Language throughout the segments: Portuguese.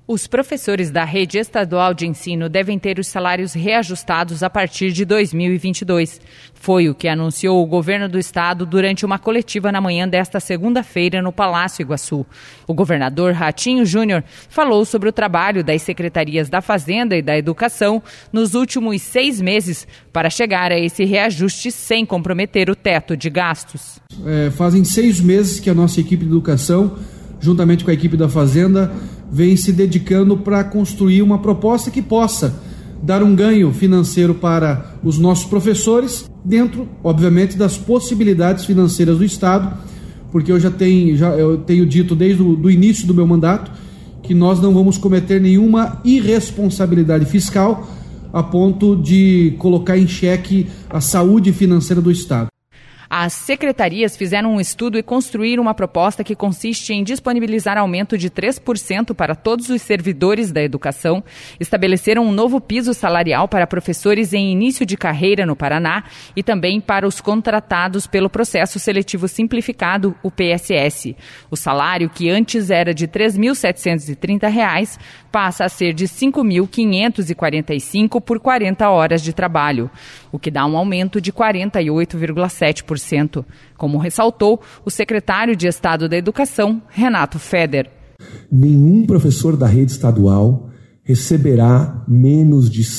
Os professores da rede estadual de ensino devem ter os salários reajustados a partir de 2022. Foi o que anunciou o governo do estado durante uma coletiva na manhã desta segunda-feira no Palácio Iguaçu. O governador Ratinho Júnior falou sobre o trabalho das secretarias da Fazenda e da Educação nos últimos 6 meses para chegar a esse reajuste sem comprometer o teto de gastos. Fazem 6 meses que a nossa equipe de educação, juntamente com a equipe da Fazenda, vem se dedicando para construir uma proposta que possa dar um ganho financeiro para os nossos professores, dentro, obviamente, das possibilidades financeiras do Estado, porque eu tenho dito desde o início do meu mandato que nós não vamos cometer nenhuma irresponsabilidade fiscal a ponto de colocar em xeque a saúde financeira do Estado. As secretarias fizeram um estudo e construíram uma proposta que consiste em disponibilizar aumento de 3% para todos os servidores da educação, estabeleceram um novo piso salarial para professores em início de carreira no Paraná e também para os contratados pelo processo seletivo simplificado, o PSS. O salário, que antes era de R$ 3.730, passa a ser de R$ 5.545 por 40 horas de trabalho, o que dá um aumento de 48,7%. Como ressaltou o secretário de Estado da Educação, Renato Feder. Nenhum professor da rede estadual receberá menos de R$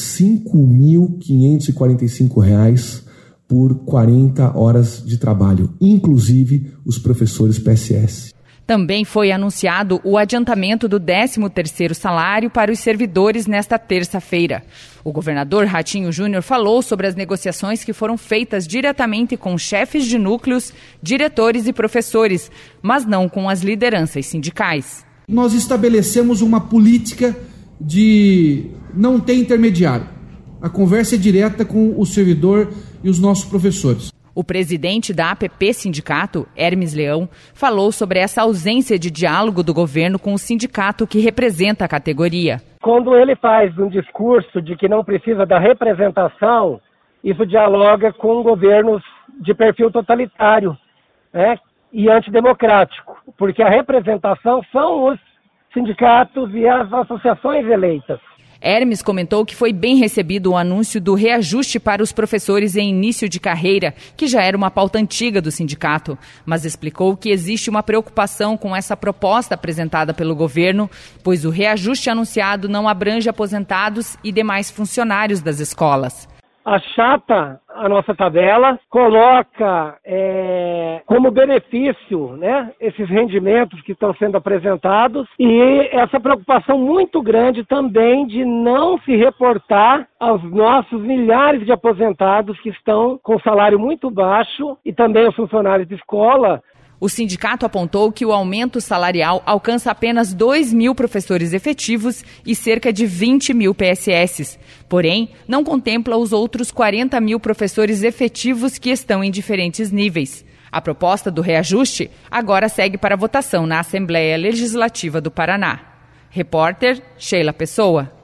5.545 por 40 horas de trabalho, inclusive os professores PSS. Também foi anunciado o adiantamento do 13º salário para os servidores nesta terça-feira. O governador Ratinho Júnior falou sobre as negociações que foram feitas diretamente com chefes de núcleos, diretores e professores, mas não com as lideranças sindicais. Nós estabelecemos uma política de não ter intermediário. A conversa é direta com o servidor e os nossos professores. O presidente da APP Sindicato, Hermes Leão, falou sobre essa ausência de diálogo do governo com o sindicato que representa a categoria. Quando ele faz um discurso de que não precisa da representação, isso dialoga com governos de perfil totalitário, né, e antidemocrático, porque a representação são os sindicatos e as associações eleitas. Hermes comentou que foi bem recebido o anúncio do reajuste para os professores em início de carreira, que já era uma pauta antiga do sindicato, mas explicou que existe uma preocupação com essa proposta apresentada pelo governo, pois o reajuste anunciado não abrange aposentados e demais funcionários das escolas. Achata a nossa tabela, coloca como benefício, né, esses rendimentos que estão sendo apresentados e essa preocupação muito grande também de não se reportar aos nossos milhares de aposentados que estão com salário muito baixo e também os funcionários de escola. O sindicato apontou que o aumento salarial alcança apenas 2.000 professores efetivos e cerca de 20.000 PSS. Porém, não contempla os outros 40.000 professores efetivos que estão em diferentes níveis. A proposta do reajuste agora segue para votação na Assembleia Legislativa do Paraná. Repórter Sheila Pessoa.